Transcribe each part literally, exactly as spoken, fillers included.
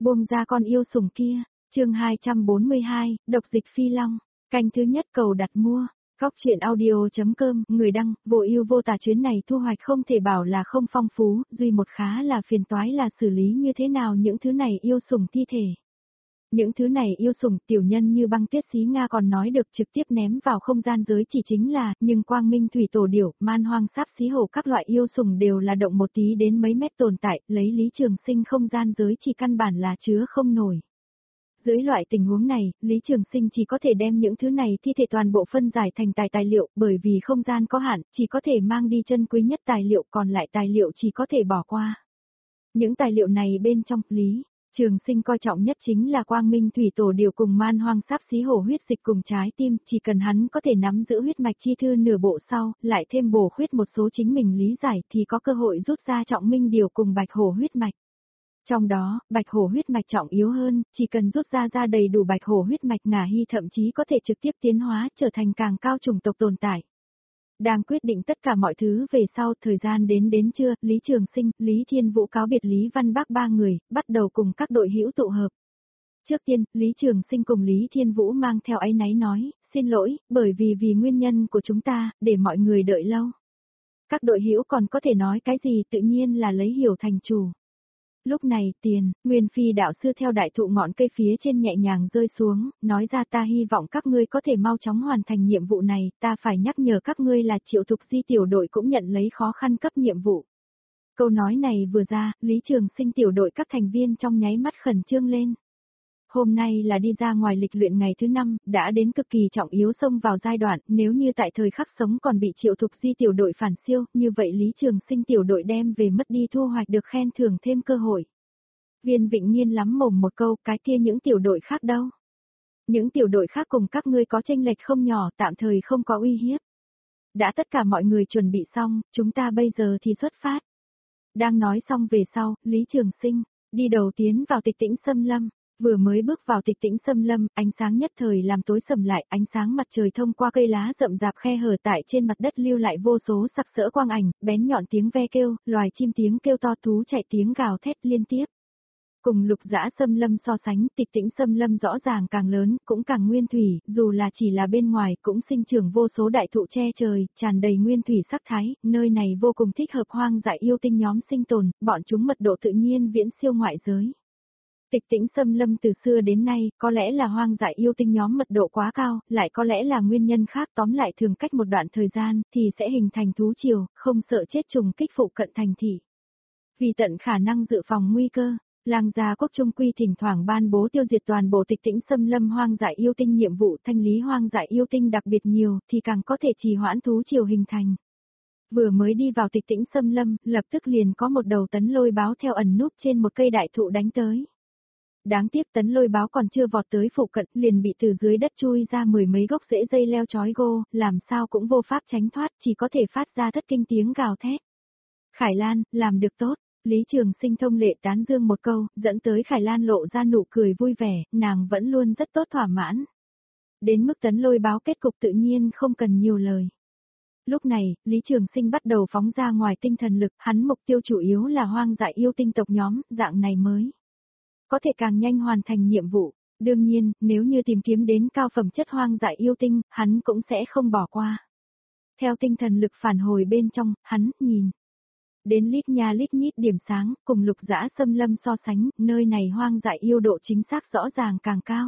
Buông ra con yêu sủng kia, chương hai trăm bốn mươi hai, độc dịch phi long, canh thứ nhất cầu đặt mua. Góc truyện audio.com, người đăng, vô ưu vô tà. Chuyến này thu hoạch không thể bảo là không phong phú, duy một khá là phiền toái là xử lý như thế nào những thứ này yêu sủng thi thể. Những thứ này yêu sủng tiểu nhân như băng tuyết xí Nga còn nói được trực tiếp ném vào không gian giới chỉ chính là, nhưng quang minh thủy tổ điểu, man hoang sáp xí hổ các loại yêu sủng đều là động một tí đến mấy mét tồn tại, lấy Lý Trường Sinh không gian giới chỉ căn bản là chứa không nổi. Dưới loại tình huống này, Lý Trường Sinh chỉ có thể đem những thứ này thi thể toàn bộ phân giải thành tài tài liệu, bởi vì không gian có hạn, chỉ có thể mang đi chân quý nhất tài liệu, còn lại tài liệu chỉ có thể bỏ qua. Những tài liệu này bên trong, Lý Trường Sinh coi trọng nhất chính là quang minh thủy tổ điểu cùng man hoang sáp xí hổ huyết dịch cùng trái tim, chỉ cần hắn có thể nắm giữ huyết mạch chi thư nửa bộ sau, lại thêm bổ khuyết một số chính mình lý giải thì có cơ hội rút ra trọng minh điều cùng bạch hổ huyết mạch. Trong đó, bạch hổ huyết mạch trọng yếu hơn, chỉ cần rút ra ra đầy đủ bạch hổ huyết mạch ngả hy thậm chí có thể trực tiếp tiến hóa trở thành càng cao chủng tộc tồn tại. Đang quyết định tất cả mọi thứ về sau, thời gian đến đến trưa, Lý Trường Sinh, Lý Thiên Vũ cáo biệt Lý Văn Bác ba người, bắt đầu cùng các đội hữu tụ hợp. Trước tiên, Lý Trường Sinh cùng Lý Thiên Vũ mang theo áy náy nói, xin lỗi, bởi vì vì nguyên nhân của chúng ta, để mọi người đợi lâu. Các đội hữu còn có thể nói cái gì, tự nhiên là lấy hiểu thành chủ. Lúc này, Tiền, Nguyên Phi đạo sư theo đại thụ ngọn cây phía trên nhẹ nhàng rơi xuống, nói ra ta hy vọng các ngươi có thể mau chóng hoàn thành nhiệm vụ này, ta phải nhắc nhở các ngươi là Triệu Thục Di tiểu đội cũng nhận lấy khó khăn cấp nhiệm vụ. Câu nói này vừa ra, Lý Trường Sinh tiểu đội các thành viên trong nháy mắt khẩn trương lên. Hôm nay là đi ra ngoài lịch luyện ngày thứ năm, đã đến cực kỳ trọng yếu xông vào giai đoạn, nếu như tại thời khắc sống còn bị Triệu Thục Di tiểu đội phản siêu, như vậy Lý Trường Sinh tiểu đội đem về mất đi thu hoạch được khen thưởng thêm cơ hội. Viên Vịnh Nhiên lắm mồm một câu, cái kia những tiểu đội khác đâu? Những tiểu đội khác cùng các ngươi có chênh lệch không nhỏ, tạm thời không có uy hiếp. Đã tất cả mọi người chuẩn bị xong, chúng ta bây giờ thì xuất phát. Đang nói xong về sau, Lý Trường Sinh đi đầu tiến vào Tịch Tĩnh Xâm Lâm. Vừa mới bước vào Tịch Tĩnh Xâm Lâm, ánh sáng nhất thời làm tối sầm lại, ánh sáng mặt trời thông qua cây lá rậm rạp khe hở tại trên mặt đất lưu lại vô số sặc sỡ quang ảnh, bén nhọn tiếng ve kêu, loài chim tiếng kêu to, thú chạy tiếng gào thét liên tiếp. Cùng Lục Dã Xâm Lâm so sánh, Tịch Tĩnh Xâm Lâm rõ ràng càng lớn, cũng càng nguyên thủy, dù là chỉ là bên ngoài cũng sinh trưởng vô số đại thụ che trời, tràn đầy nguyên thủy sắc thái, nơi này vô cùng thích hợp hoang dại yêu tinh nhóm sinh tồn, bọn chúng mật độ tự nhiên viễn siêu ngoại giới. Tịch Tĩnh Xâm Lâm từ xưa đến nay, có lẽ là hoang dại yêu tinh nhóm mật độ quá cao, lại có lẽ là nguyên nhân khác, tóm lại thường cách một đoạn thời gian, thì sẽ hình thành thú triều, không sợ chết trùng kích phụ cận thành thị. Vì tận khả năng dự phòng nguy cơ, Lang Gia Quốc trung quy thỉnh thoảng ban bố tiêu diệt toàn bộ Tịch Tĩnh Xâm Lâm hoang dại yêu tinh nhiệm vụ, thanh lý hoang dại yêu tinh đặc biệt nhiều, thì càng có thể trì hoãn thú triều hình thành. Vừa mới đi vào Tịch Tĩnh Xâm Lâm, lập tức liền có một đầu tấn lôi báo theo ẩn núp trên một cây đại thụ đánh tới. Đáng tiếc tấn lôi báo còn chưa vọt tới phụ cận, liền bị từ dưới đất chui ra mười mấy gốc rễ dây leo chói gô, làm sao cũng vô pháp tránh thoát, chỉ có thể phát ra thất kinh tiếng gào thét. Khải Lan, làm được tốt. Lý Trường Sinh thông lệ tán dương một câu, dẫn tới Khải Lan lộ ra nụ cười vui vẻ, nàng vẫn luôn rất tốt thỏa mãn. Đến mức tấn lôi báo kết cục tự nhiên không cần nhiều lời. Lúc này, Lý Trường Sinh bắt đầu phóng ra ngoài tinh thần lực, hắn mục tiêu chủ yếu là hoang dại yêu tinh tộc nhóm, dạng này mới có thể càng nhanh hoàn thành nhiệm vụ. Đương nhiên, nếu như tìm kiếm đến cao phẩm chất hoang dại yêu tinh, hắn cũng sẽ không bỏ qua. Theo tinh thần lực phản hồi bên trong, hắn nhìn đến lít nha lít nhít điểm sáng, cùng Lục Dã Xâm Lâm so sánh, nơi này hoang dại yêu độ chính xác rõ ràng càng cao.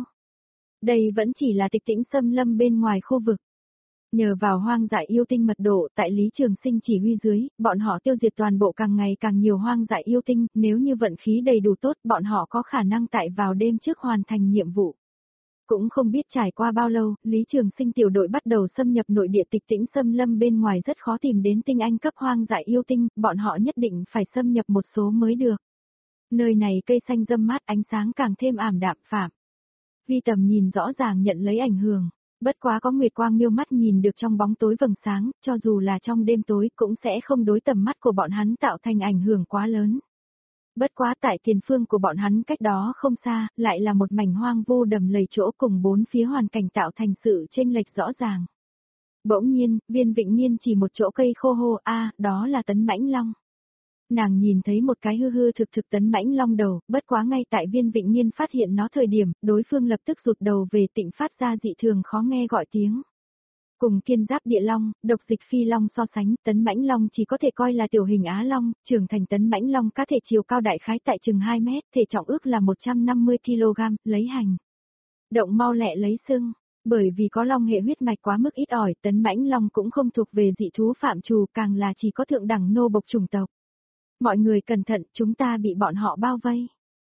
Đây vẫn chỉ là Tịch Tĩnh Xâm Lâm bên ngoài khu vực. Nhờ vào hoang dại yêu tinh mật độ, tại Lý Trường Sinh chỉ huy dưới, bọn họ tiêu diệt toàn bộ càng ngày càng nhiều hoang dại yêu tinh, nếu như vận khí đầy đủ tốt, bọn họ có khả năng tại vào đêm trước hoàn thành nhiệm vụ. Cũng không biết trải qua bao lâu, Lý Trường Sinh tiểu đội bắt đầu xâm nhập nội địa Tịch Tĩnh Xâm Lâm bên ngoài, rất khó tìm đến tinh anh cấp hoang dại yêu tinh, bọn họ nhất định phải xâm nhập một số mới được. Nơi này cây xanh râm mát, ánh sáng càng thêm ảm đạm phạm. Vi tầm nhìn rõ ràng nhận lấy ảnh hưởng, bất quá có nguyệt quang miêu mắt nhìn được trong bóng tối vầng sáng, cho dù là trong đêm tối cũng sẽ không đối tầm mắt của bọn hắn tạo thành ảnh hưởng quá lớn. Bất quá tại tiền phương của bọn hắn cách đó không xa, lại là một mảnh hoang vu đầm lầy chỗ cùng bốn phía hoàn cảnh tạo thành sự chênh lệch rõ ràng. Bỗng nhiên, Viên Vịnh Nhiên chỉ một chỗ cây khô hô, a, đó là Tấn Mãnh Long. Nàng nhìn thấy một cái hư hư thực thực tấn mãnh long đầu, bất quá ngay tại Viên Vịnh Nhiên phát hiện nó thời điểm, đối phương lập tức rụt đầu về Tịnh phát ra dị thường khó nghe gọi tiếng. Cùng Kiên Giáp Địa Long, Độc Dịch Phi Long so sánh, tấn mãnh long chỉ có thể coi là tiểu hình Á Long, trưởng thành tấn mãnh long cá thể chiều cao đại khái tại chừng hai mét, thể trọng ước là một trăm năm mươi ki lô gam, lấy hành động mau lẹ lấy sưng. Bởi vì có long hệ huyết mạch quá mức ít ỏi, tấn mãnh long cũng không thuộc về dị thú phạm trù, càng là chỉ có thượng đẳng nô bộc chủng tộc. Mọi người cẩn thận, chúng ta bị bọn họ bao vây.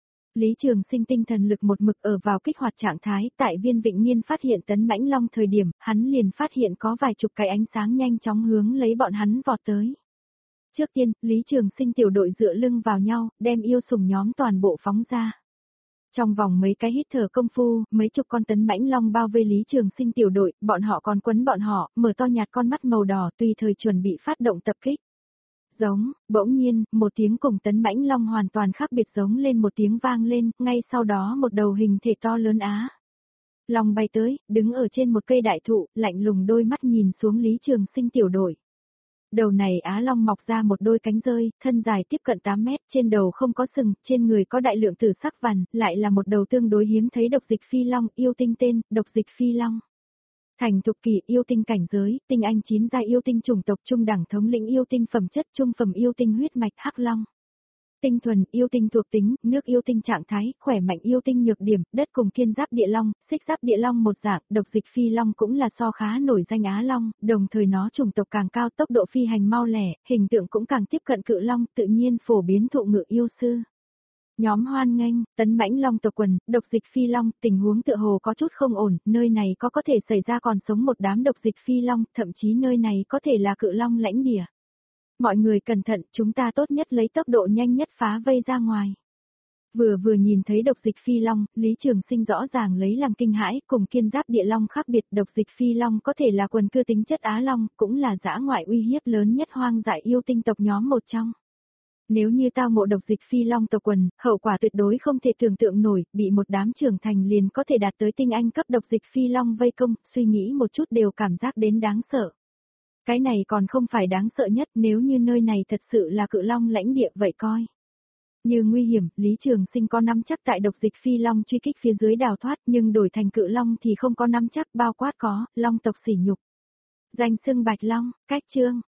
Lý Trường Sinh tinh thần lực một mực ở vào kích hoạt trạng thái, tại Viên Vịnh Nhiên phát hiện tấn mãnh long thời điểm, hắn liền phát hiện có vài chục cái ánh sáng nhanh chóng hướng lấy bọn hắn vọt tới. Trước tiên, Lý Trường Sinh tiểu đội dựa lưng vào nhau, đem yêu sủng nhóm toàn bộ phóng ra. Trong vòng mấy cái hít thở công phu, mấy chục con tấn mãnh long bao vây Lý Trường Sinh tiểu đội, bọn họ còn quấn bọn họ, mở to nhạt con mắt màu đỏ tùy thời chuẩn bị phát động tập kích. Giống, bỗng nhiên, một tiếng cùng tấn mãnh long hoàn toàn khác biệt giống lên một tiếng vang lên, ngay sau đó một đầu hình thể to lớn Á long bay tới, đứng ở trên một cây đại thụ, lạnh lùng đôi mắt nhìn xuống Lý Trường Sinh tiểu đội. Đầu này Á Long mọc ra một đôi cánh rơi, thân dài tiếp cận tám mét, trên đầu không có sừng, trên người có đại lượng tử sắc vằn, lại là một đầu tương đối hiếm thấy độc dịch phi long, yêu tinh tên, độc dịch phi long. Thành thục kỳ yêu tinh cảnh giới, tinh anh chín giai yêu tinh chủng tộc trung đẳng thống lĩnh yêu tinh phẩm chất trung phẩm yêu tinh huyết mạch hắc long. Tinh thuần, yêu tinh thuộc tính, nước yêu tinh trạng thái, khỏe mạnh yêu tinh nhược điểm, đất cùng Kiên Giáp Địa Long, Xích Giáp Địa Long một dạng, độc dịch phi long cũng là so khá nổi danh Á Long, đồng thời nó chủng tộc càng cao tốc độ phi hành mau lẻ, hình tượng cũng càng tiếp cận cự long, tự nhiên phổ biến thụ ngự yêu sư. Nhóm hoan nghênh, tấn mãnh long tộc quần, độc dịch phi long, tình huống tựa hồ có chút không ổn, nơi này có có thể xảy ra còn sống một đám độc dịch phi long, thậm chí nơi này có thể là cự long lãnh địa. Mọi người cẩn thận, chúng ta tốt nhất lấy tốc độ nhanh nhất phá vây ra ngoài. Vừa vừa nhìn thấy độc dịch phi long, Lý Trường Sinh rõ ràng lấy làm kinh hãi, cùng Kiên Giáp Địa Long khác biệt, độc dịch phi long có thể là quần cư tính chất Á Long, cũng là dã ngoại uy hiếp lớn nhất hoang dại yêu tinh tộc nhóm một trong. Nếu như tao ngộ độc dịch phi long tộc quần, hậu quả tuyệt đối không thể tưởng tượng nổi, bị một đám trưởng thành liền có thể đạt tới tinh anh cấp độc dịch phi long vây công, suy nghĩ một chút đều cảm giác đến đáng sợ. Cái này còn không phải đáng sợ nhất, nếu như nơi này thật sự là cự long lãnh địa vậy coi. Như nguy hiểm, Lý Trường Sinh có nắm chắc tại độc dịch phi long truy kích phía dưới đào thoát, nhưng đổi thành cự long thì không có nắm chắc, bao quát có, long tộc sỉ nhục. Danh xưng Bạch Long, cách chương.